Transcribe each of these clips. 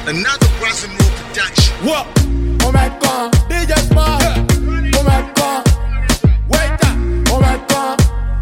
Another Brazil Road production. What? Oh my God, DJ Smart. Oh my God, wait up. Oh my God,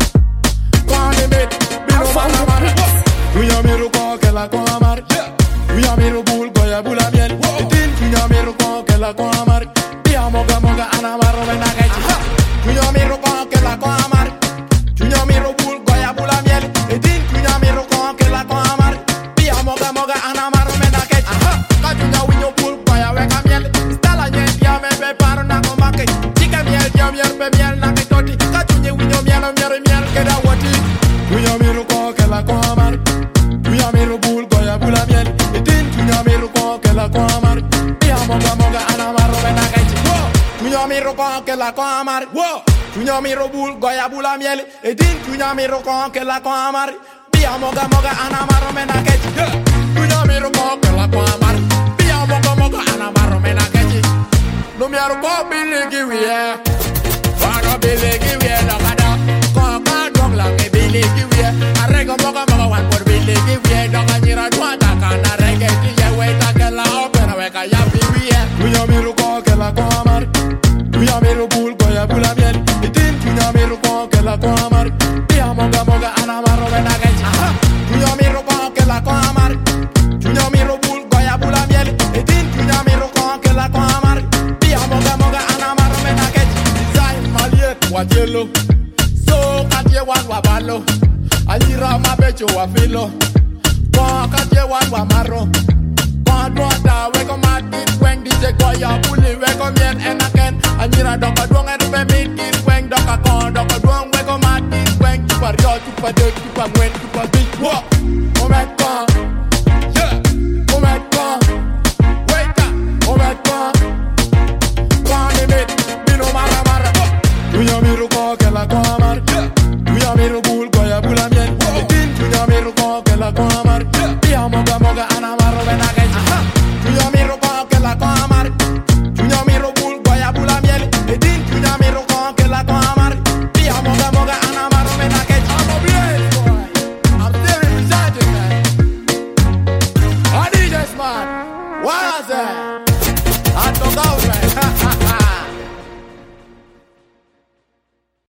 quand les mecs, bino malamar. Tuya miro con que la con amar. Tuya miro bul goya bula miel. Tin tuya miro con que la con amar. Dia moga moga anamaro ven a gachi. Tuya miro con que la con amar. Tuya miro bul goya bula miel. Tin tuya miro con que la con amar. Dia moga moga anamaro ven a gachi. Katunya winyo bul goya weka miel. Stala nyen dia me preparo na komake. Chica miel dia miel be miel na ke toti. Katunya winyo miel miel ke da wati. Tuya miro con que la con amar. Tuya miro bul goya bula miel. Tin tuya miro con que la con amar. Dia moga moga anamaro ven a gachi. Tuya miro con que la con amar. Tuya miro bul goya bula miel. Tin tuya miro con que la con amar. Dia moga moga anamaro ven a gachi. Tuya miro con que la con amar. Dia moga moga anamaro ven a gachi. No me aro con biligi wie. Wano biligi wie no kada. Con dong lang e biligi wie. Arrego moga moga wan por biligi wie. Dong anyira duata kana rege tiye weta que la opera weka ya wie. Tuya miro con que la con amar. Tuya miro bul goya bula miel. Tin tuya miro con que la con amar. Dia moga moga anamaro ven a gachi. Tuya miro con que la con amar. Tuya miro bul goya bula miel. Tin tuya miro con que la con amar. Dia moga moga anamaro ven a gachi. Design maliet watielo. So katie wan wabalo. Anyira mabecho wafilo. Kwa katie wan wamaro. Kwa duata weko matit weng DJ goya buli weko mien enaken. Anyira doka duong erbe mitit weng doka kon doka duong weko matit weng. Tupa rio, tupa de, tupa ngwen, tupa bitch. Whoa, oh my God, yeah, oh my God, wake up, oh my God. Quand les mecs, bino mara mara. Tuya miro ko que la con amar. Tuya miro bul